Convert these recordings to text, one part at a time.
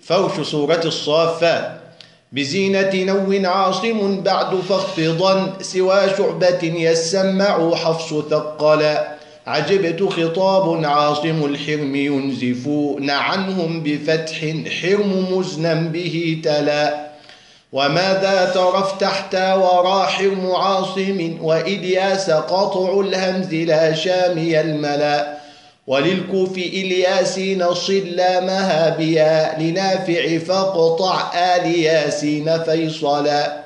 فرش سورة الصافات. بزينة نو عاصم بعد فاخفضا سوى شعبة يسمع حفص ثقلا. عجبت خطاب عاصم الحرم ينزفون عنهم بفتح حرم مزنا به تلا. وماذا ترى افتحت ورا حرم عاصم وإلياس قطع الهمز لا شامي الملا. وللكوف إلياسين صلامها بيا لنافع فاقطع آل ياسين فيصلا.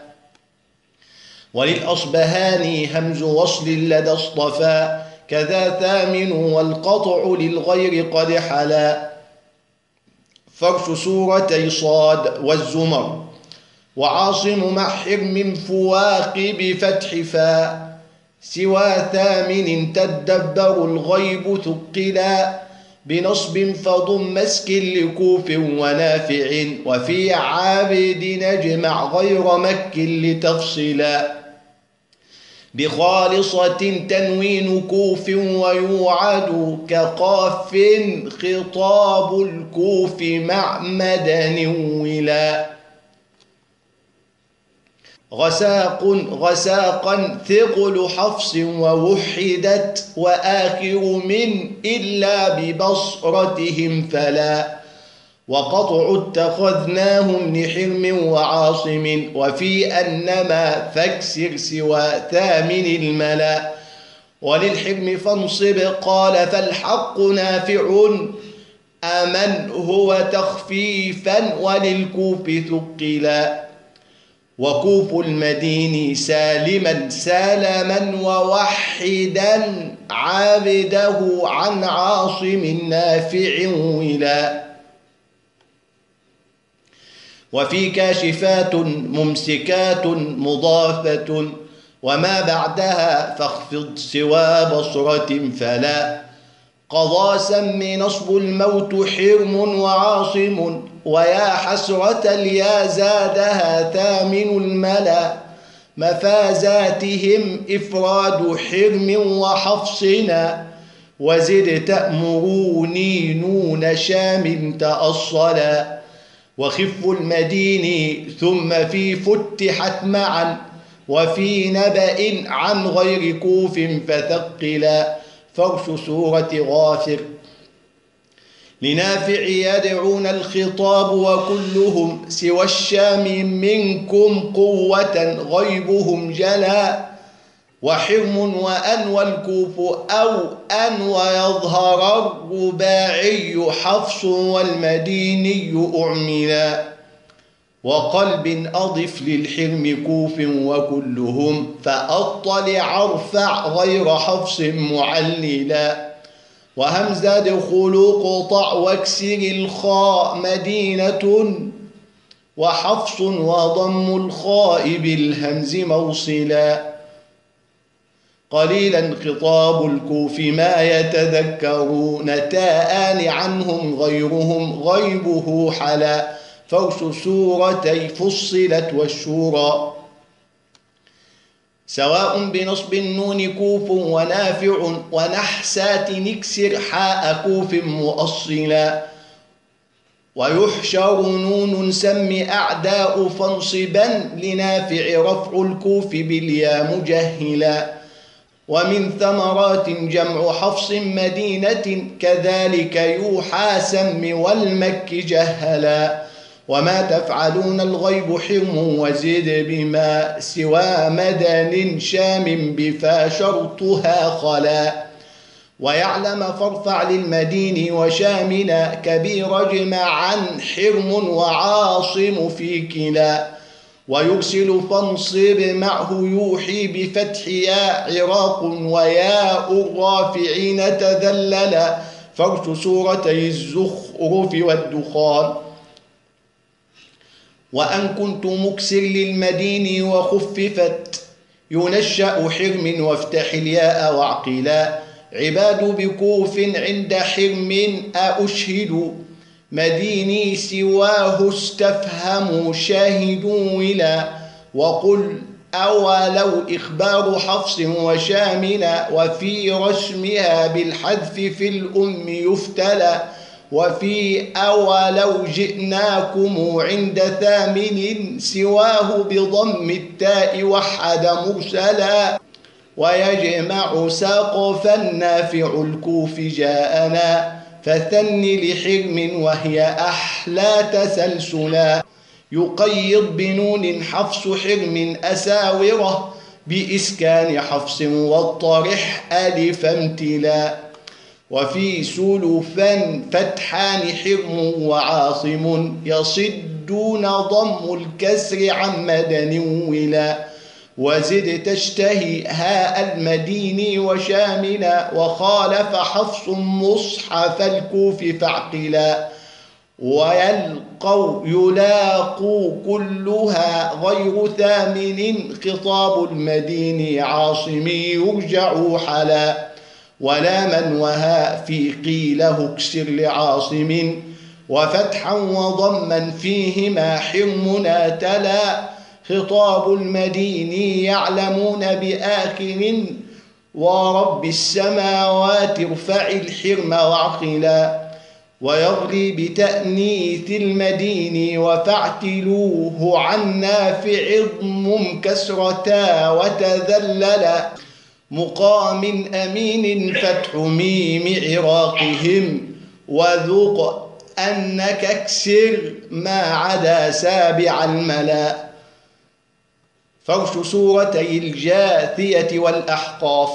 وللأصبهاني همز وصل لدى اصطفى كذا ثامن والقطع للغير قد حلا. فرش سورتي صاد والزمر. وعاصم مع حرم فواق بفتح فا سوى ثامن تدبر الغيب ثقلا. بنصب فضم مسك لكوف ونافع وفي عابد نجمع غير مك لتفصلا. بخالصة تنوين كوف ويوعد كقاف خطاب الكوف مع مدن ولا. غساقا ثقل حفص ووحدت وآخر من إلا ببصرتهم فلا. وقطع اتخذناهم لحرم وعاصم وفي أنما فاكسر سوى ثامن الملا. وللحرم فانصب قال فالحق نافع أمن هو تخفيفا وللكوف ثقلا. وكوف المدين سالما ووحدا عابده عن عاصم نافع ولا. وفي كاشفات ممسكات مضافة وما بعدها فاخفض سوى بصرة فلا. قضى سم نصب الموت حرم وعاصم ويا حسرة اليا زادها ثامن الملا. مفازاتهم إفراد حرم وحفصنا وزد تأمروني نون شام تأصلا. وخف المدين ثم في فتحت معا وفي نبأ عن غير كوف فثقلا. فرش سورة غافر. لنافع يدعون الخطاب وكلهم سوى الشام منكم قوة غيبهم جلا. وحرم وأن والكوف أو أن ويظهر الرباعي حفص والمديني أعملا. وقلب أضف للحرم كوف وكلهم فأطلع ارفع غير حفص معللا. وهمزة دخول قطع واكسر الخاء مدينة وحفص وضم الخاء بالهمز موصلا. قليلا خطاب الكوف ما يتذكرون تاءان عنهم غيرهم غيبه حلا. فرش سورتي فصلت والشورى. سواء بنصب النون كوف ونافع ونحسات نكسر حاء كوف مؤصلا. ويحشر نون سم أعداء فانصبا لنافع رفع الكوف باليا مجهلا. ومن ثمرات جمع حفص مدينة كذلك يوحى سم والمك جهلا. وما تفعلون الغيب حرم وزد بما سوى مدن شام بفا شرطها خلا. ويعلم فارفع للمدين وشامنا كبير جمعا حرم وعاصم في كلا. ويرسل فانصب معه يوحي بفتح يا عراق وياء الرافعين تذللا. فرش سورتي الزخرف والدخان. وأن كنت مكسر للمدين وخففت ينشأ حرم وافتح الياء وعقلا. عباد بكوف عند حرم أشهد مديني سواه استفهموا شاهدوا ولا. وقل أولو إخبار حفص وشامنا وفي رسمها بالحذف في الأم يفتلى. وفي أولو جئناكم عند ثامن سواه بضم التاء وحد مرسلا ويجمع سقفا نافع الكوف جاءنا فثن لحرم وهي أحلى تسلسلا يقيض بنون حفص حرم أساوره بإسكان حفص والطرح ألف امتلا وفي سلفا فتحان حرم وعاصم يصدون ضم الكسر عن مدن ولا وزد تشتهي هاء المدين وشاملا وخالف حفص مصحف الكوف فاعقلا يلاقوا كلها غير ثامن خطاب المدين عاصمي يرجع حلا ولا من وها في قيله اكسر لعاصم وفتحا وضما فيهما حرمنا تلا خطاب المدين يعلمون بآخر ورب السماوات ارفع الحرم وعقلا ويغلي بتأنيث المدين وفاعتلوه عن نافع ضم كسرتا وتذللا مقام أمين فتح ميم عراقهم وذوق أنك اكسر ما عدا سابع الملا فرش سورتي الجاثية والأحقاف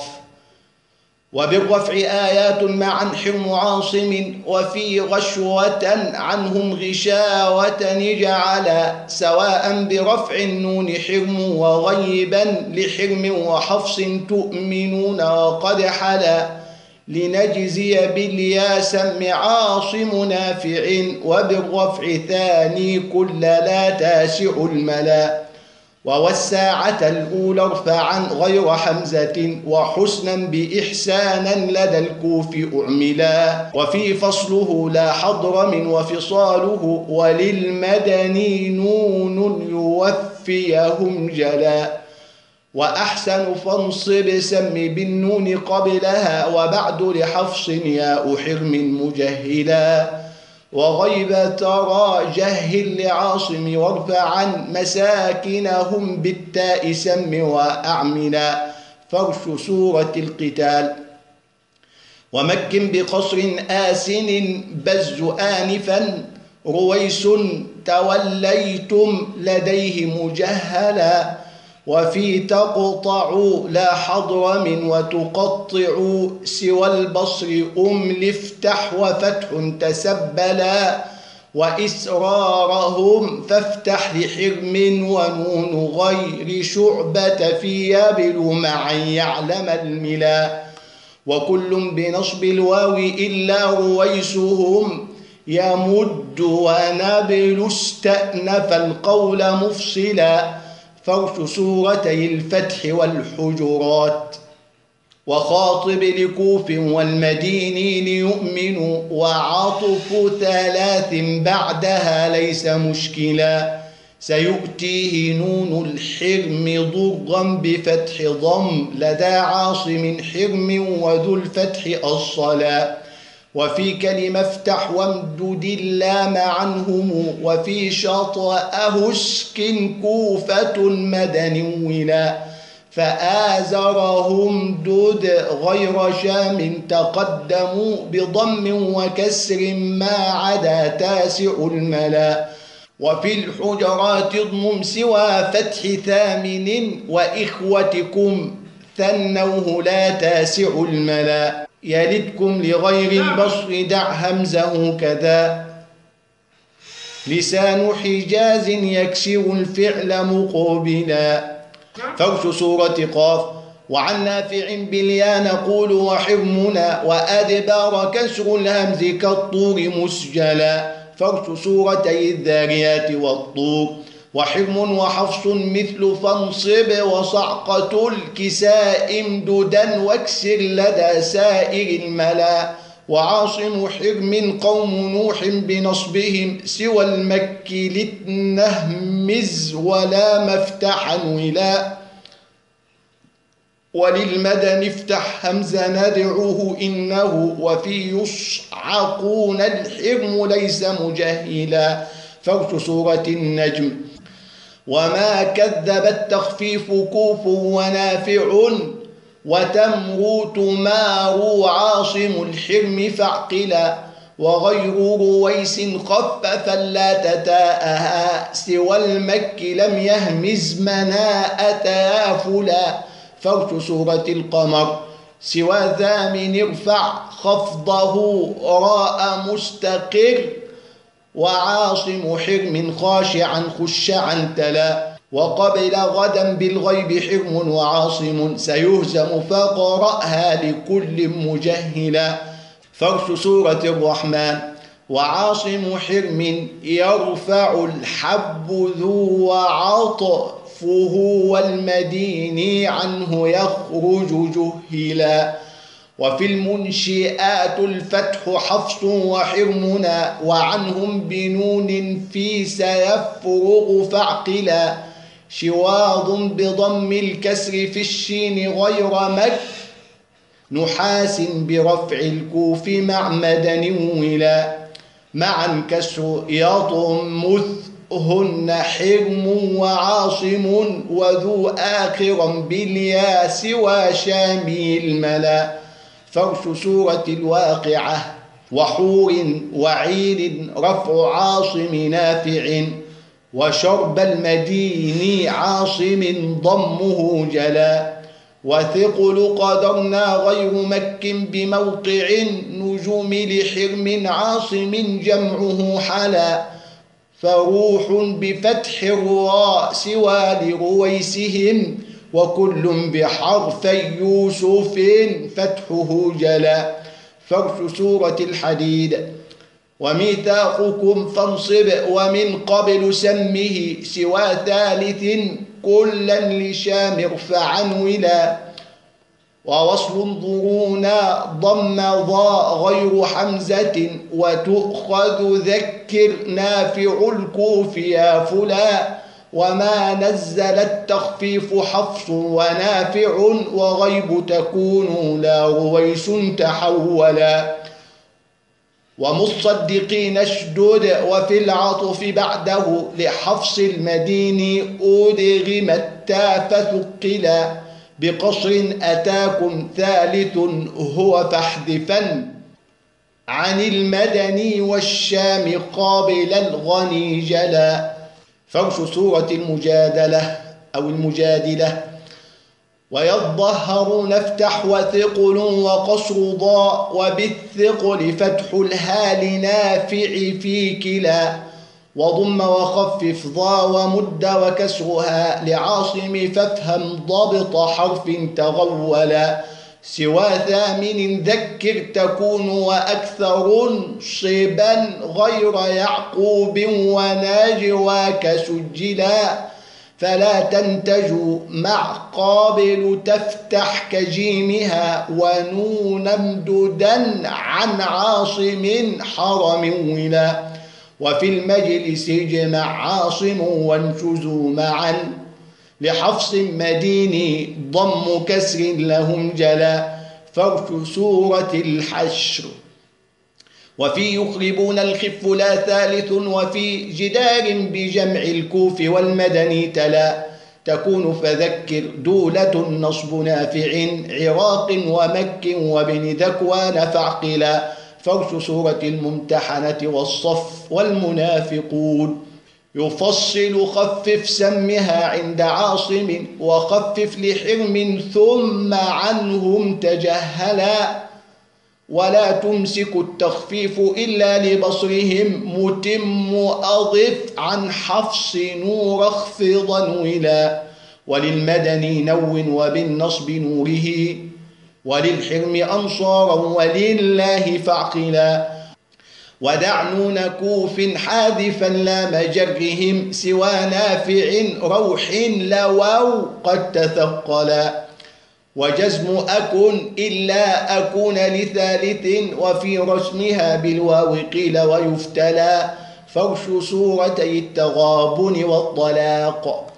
وبالرفع آيات معا حرم عاصم وفي غشوة عنهم غشاوة جعلا سواء برفع النون حرم وغيبا لحرم وحفص تؤمنون وقد حلا لنجزي باليا سم عاصم نافع وبالرفع ثاني كل لا تاسع الملا والساعة الأولى ارفعا غير حمزة وحسنا بإحسانا لدى الكوف أعملا وفي فصله لا حضر من وفصاله وللمدني نون يوفيهم جلا وأحسن فانصب سم بالنون قبلها وبعد لحفص ياء حرم مجهلا وغيب ترى جهل لعاصم وارفعا مساكنهم بالتاء سم وأعملا فرش سورة القتال ومكن بقصر آسن بز آنفا رويس توليتم لديه مجهلا وفي تقطعوا لا حضر من وتقطعوا سوى البصر لافتح وفتح تسبلا وإسرارهم فافتح لحرم ونون غير شعبة في يابل معا يعلم الملا وكل بنصب الواو إلا رويسهم يمد ونبل استأنف القول مفصلا فرش سورتي الفتح والحجرات وخاطب لكوف والمدين ليؤمنوا وعطف ثلاث بعدها ليس مشكلا سيؤتيه نون الحرم ضرا بفتح ضم لدى عاصم حرم وذو الفتح الصلا وفي كلمة افتح وامدد اللام عنهم وفي شطأه اسكن كوفة مدن ولا فآزرهم دود غير شام تقدموا بضم وكسر ما عدا تاسع الملا وفي الحجرات اضمم سوى فتح ثامن وإخوتكم ثنوه لا تاسع الملا يلدكم لغير البصر دع همزه كذا لسان حجاز يكسر الفعل مقبلا فرش سورة قاف وعن نافع باليا نقول وحرمنا وأدبار كسر الهمز كالطور مسجلا فرش سورتي الذاريات والطور وحرم وحفص مثل فانصب وصعقة الكساء امددا واكسر لدى سائر الملا وعاصم حرم قوم نوح بنصبهم سوى المك لتنهمز ولا مفتحا ولا وللمدن افتح همزة ندعوه إنه وفي يصعقون الحرم ليس مجهلا. فرش سورة النجم. وما كذب التخفيف كوف ونافع وتمروت مارو عاصم الحرم فاعقلا. وغير رويس خففا لا تتاءها سوى المك لم يهمز مناء تافلا. فرش سورة القمر. سوى ذا من ارفع خفضه راء مستقر وعاصم حرم خاشعا خشعا تلا. وقبل غدا بالغيب حرم وعاصم سيهزم فقرأها لكل مجهلا. فرش سورة الرحمن. وعاصم حرم يرفع الحب ذو وعطفه والمدين عنه يخرج جهلا. وفي المنشئات الفتح حفص وحرمنا وعنهم بنون في سيفرغ فاعقلا. شواظ بضم الكسر في الشين غير مك نحاس برفع الكوف مع مدن ولا. معا كسر يطمثهن حرم وعاصم وذو آخرا بالياء سوى شامي الملا. فرش سورة الواقعة. وحور وعير رفع عاصم نافع وشرب المدين عاصم ضمه جلا. وثقل قدرنا غير مك بموقع نجوم لحرم عاصم جمعه حلا. فروح بفتح الراء سوى لرويسهم وكل بحرفي يوسف فتحه جلا. فرش سورة الحديد. وميثاقكم فانصب ومن قبل سمه سوى ثالث كلا لشام ارفعا ولا. ووصل ضرونا ضم ضاء غير حمزة وتؤخذ ذكر نافع الكوف يا فلا. وما نزل التخفيف حفص ونافع وغيب تكون لا رويس تحولا. ومصدقين اشدد وفي العطف بعده لحفص المدين أدغم التاء فثقلا. بقصر أتاكم ثالث هو فاحذفا عن المدني والشام قابل الغني جلا. فرش سورة المجادلة أو المجادلة. ويظهرون افتح وثقل وقصر ضاء وبالثقل فتح الهال نافع في كلا. وضم وخفف ضا ومد وكسرها لعاصم فافهم ضبط حرف تغولا. سوى ثامن ذكر تكون وأكثر صبا غير يعقوب وناجواك سجلا. فلا تنتج مع قابل تفتح كجيمها ونون امددا عن عاصم حرم ولا. وفي المجلس اجمع عاصم وانشزوا معا لحفص مديني ضم كسر لهم جلا. فرش سورة الحشر. وفي يخربون الخف لا ثالث وفي جدار بجمع الكوف والمدني تلا. تكون فذكر دولة نصب نافع عراق ومك وابن ذكوان فاعقلا. فرش سورة الممتحنة والصف والمنافقون. يفصل خفف سمها عند عاصم وخفف لحرم ثم عنهم تجهلا. ولا تمسك التخفيف إلا لبصرهم متم أضف عن حفص نور اخفضا ولا. وللمدني نو وبالنصب نوره وللحرم أنصارا ولله فاعقلا. ودع نون كوف حاذفا لا مجرهم سوى نافع روح لواو قد تثقلا. وجزم أكن إلا أكون لثالث وفي رسمها بالواو قيل ويفتلى. فرش سورتي التغابن والطلاق.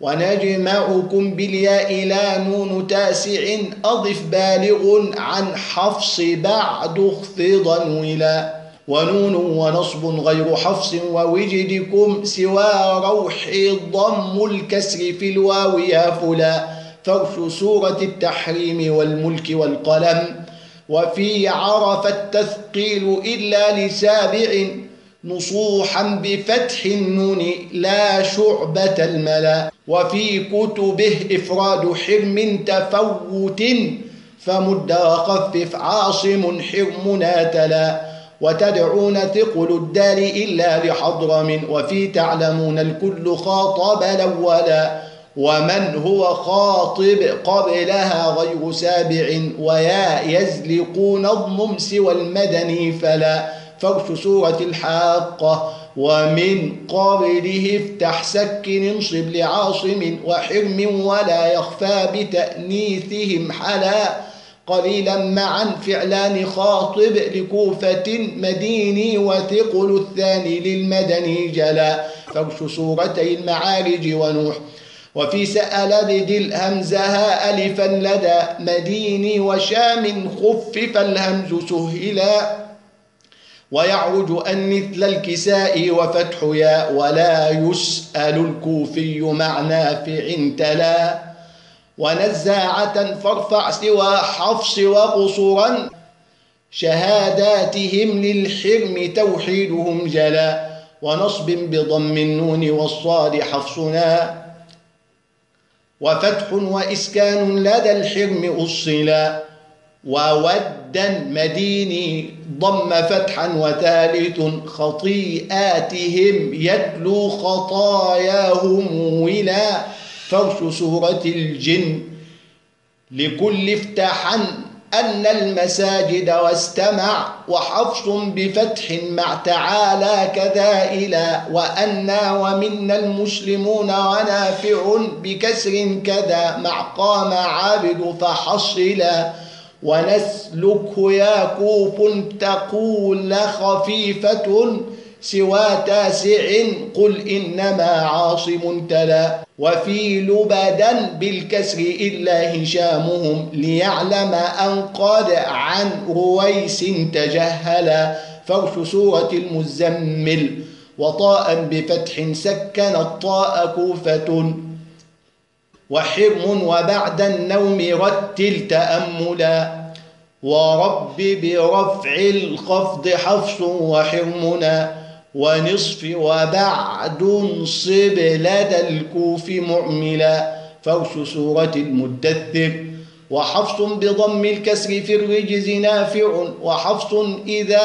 ونجمعكم بالياء لا نون تاسع أضف بالغ عن حفص بعد اخفضا ولا ونون ونصب غير حفص ووجدكم سوى روح ضم الكسر في الواو يا فلا فرش سورة التحريم والملك والقلم وفي عرف التثقيل إلا لسابع نصوحا بفتح النون لا شعبة الملا وفي كتبه إفراد حرم تفوت فمد وخفف عاصم حرمنا تلا وتدعون ثقل الدار إلا لحضرم وفي تعلمون الكل خاطب الأولا ومن هو خاطب قبلها غير سابع ويا يزلقون الضم سوى المدني فلا فرش سورة الحاقة ومن قبله افتح سكن انصب لعاصم وحرم ولا يخفى بتأنيثهم حلا قليلا معا فعلان خاطب لكوفة مديني وثقل الثاني للمدني جلا فرش سورتي المعارج ونوح وفي سأل بدل همزها ألفا لدى مديني وشام خفف الهمز سهلا ويعرج أن مثل الكساء وفتح ياء ولا يسأل الكوفي مع نافع تلا ونزاعة فارفع سوى حفص وقصرا شهاداتهم للحرم توحيدهم جلا ونصب بضم النون والصاد حفصنا وفتح وإسكان لدى الحرم أصلا وودا مديني ضم فتحا وثالث خطيئاتهم يتلو خطاياهم ولا فرش سورة الجن لكل افتحا أن المساجد واستمع وحفص بفتح مع تعالى كذا إلى وأنا ومنا المسلمون ونافع بكسر كذا مع قام عابد فحصلا ونسلكه يا كوف تقول خفيفة سوى تاسع قل إنما عاصم تلا وفي لبدا بالكسر إلا هشامهم ليعلم أن قد عن رويس تجهلا فرش سورة المزمل وطاء بفتح سكن الطاء كوفة وحرم وبعد النوم رتل تأملا ورب برفع الخفض حفص وحرمنا ونصف وبعد انصب لدى الكوف معملا فرش سورة المدثر وحفص بضم الكسر في الرجز نافع وحفص إذ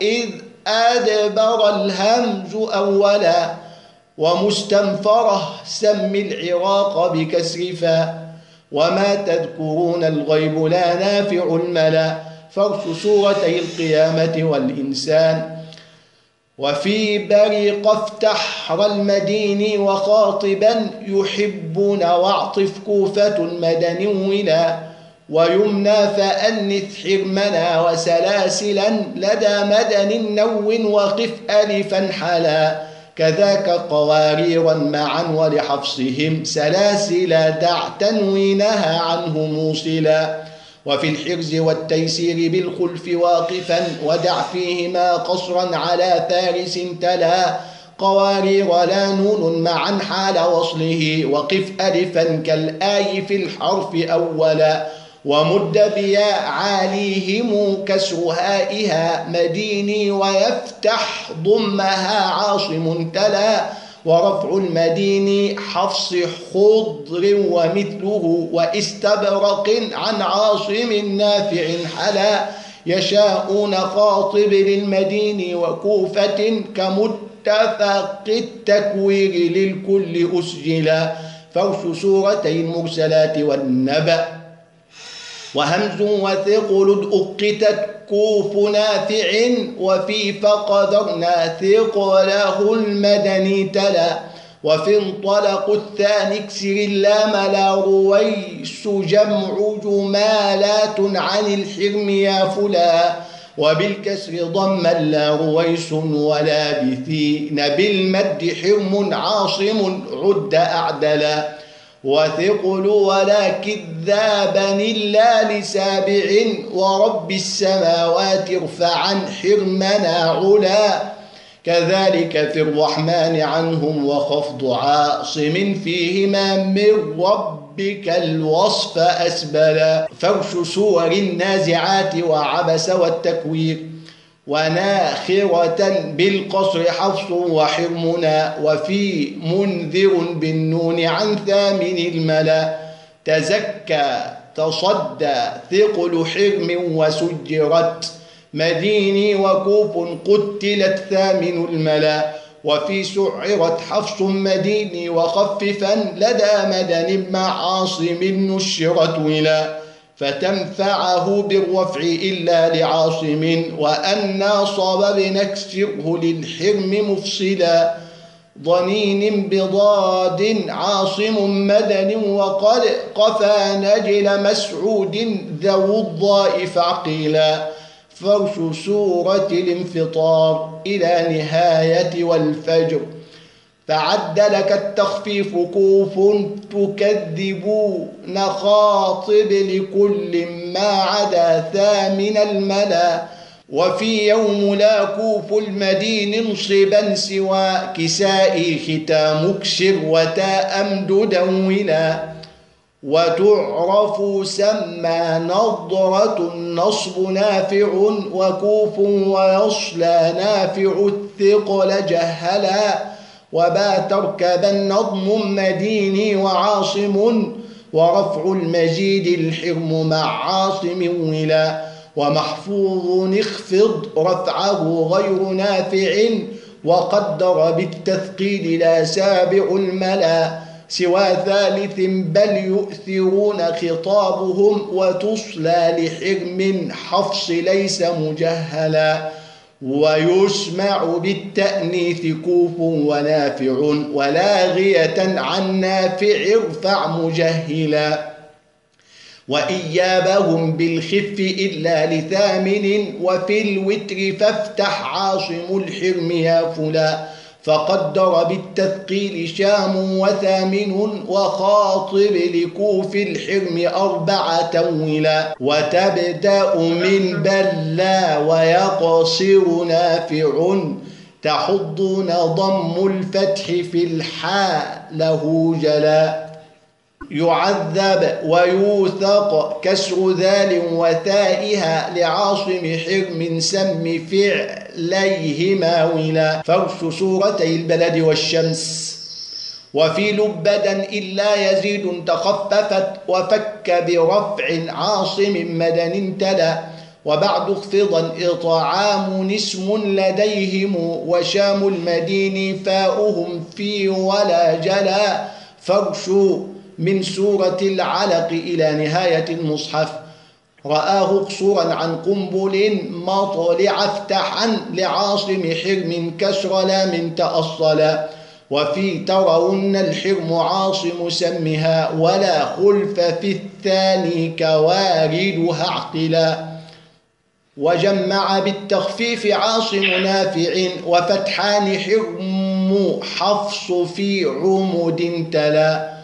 أدبر الهمز أولا ومستنفره سم العراق بكسر فا وما تذكرون الغيب لا نافع الملا فرش سورتي القيامة والإنسان وفي برق افتح المدين وخاطبا يحبون واعطف كوفة مدن ولا ويمنى فأنث حرمنا وسلاسلا لدى مدن نو وقف ألفا حلا كذاك قواريرا معا ولحفصهم سلاسل دع تنوينها عنه موصلا وفي الحرز والتيسير بالخلف واقفا ودع فيهما قصرا على فارس تلا قوارير لا نون معا حال وصله وقف ألفا كالآي في الحرف أولا ومد بياء عاليهم كسر هائها مديني ويفتح ضمها عاصم تلا ورفع المدين حفص خضر ومثله واستبرق عن عاصم نافع حلا يشاءون خاطب للمدين وكوفة كمتفق التكوير للكل أسجلا فرش سورتي المرسلات والنبأ وهمز وثقل أقتت كوف نافع وفي فقدرنا ثقله المدني تلا وفي انطلق الثاني اكسر اللام لا رويس جمع جمالات عن الحرم يا فلا وبالكسر ضما لا رويس ولا بثين بالمد حرم عاصم عد أعدلا وثقل ولا كذابا إلا لسابع ورب السماوات ارفعا حرمنا علا كذلك في الرحمن عنهم وخفض عاصم فيهما من ربك الوصف أسبلا فرش سور النازعات وعبس والتكوير وناخرة بالقصر حفص وحرمنا وفي منذر بالنون عن ثامن الملا تزكى تصدى ثقل حرم وسجرت مديني وكوف قتلت ثامن الملا وفي سعرت حفص مديني وخففا لدى مدن مع عاصم نشرت ولا فتنفعه بالرفع إلا لعاصم وأنا صببنا اكسره للحرم مفصلا ضنين بضاد عاصم مدن وقد قفى نجل مسعود ذو الضائف عقيلا فرش سورة الانفطار إلى نهاية والفجر فعد لك التخفيف كوف تكذبون خاطب لكل ما عدا ثامن الملا وفي يوم لا كوف المدين انصبا سوى كسائي ختام اكسر وتاء امددا ولا وتعرف سمى نضرة النصب نافع وكوف ويصلى نافع الثقل جهلا وبا تركبا نظم مديني وعاصم ورفع المجيد الحرم مع عاصم ولا ومحفوظ اخفض رفعه غير نافع وقدر بالتثقيل لا سابع الملا سوى ثالث بل يؤثرون خطابهم وتصلى لحرم حفص ليس مجهلا ويسمع بالتأنيث كوف ونافع ولاغية عن نافع ارفع مجهلا وإيابهم بالخف إلا لثامن وفي الوتر فافتح عاصم الحرم يا فلا فقدر بالتثقيل شام وثامن وخاطب لكوف الحرم أربعة ولا وتبدأ من بلا ويقصر نافع تحضون ضم الفتح في الحاء له جلا يعذب ويوثق كسر ذال وتائها لعاصم حرم سم فعليهما ولا فرش سورتي البلد والشمس وفي لبدا إلا يزيد تخففت وفك برفع عاصم مدن تلا وبعد اخفضا إطعام اسم لديهم وشام المدين فاؤهم في ولا جلا فرش من سورة العلق إلى نهاية المصحف رآه قصورا عن قنبل مطلع افتحا لعاصم حرم كسر لام تأصلا وفي ترون الحرم عاصم سمها ولا خلف في الثاني كواردها اعقلا وجمع بالتخفيف عاصم نافع وفتحان حرم حفص في عمد تلا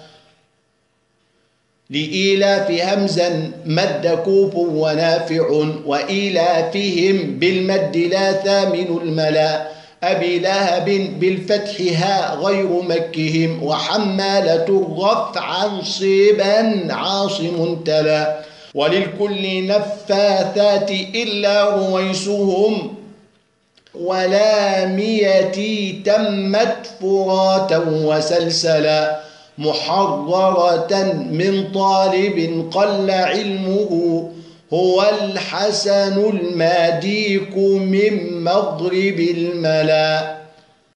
لإيلاف همزا مد كوف ونافع وإيلافهم بالمد لا ثامن الملا أبي لهب بالفتح ها غير مكهم وحمالة الرفع صيبا عاصم تلا وللكل نفاثات إلا رويسهم ولاميتي تمت فراتا وسلسلا محررة من طالب قل علمه هو الحسن الماديك من مغرب الملا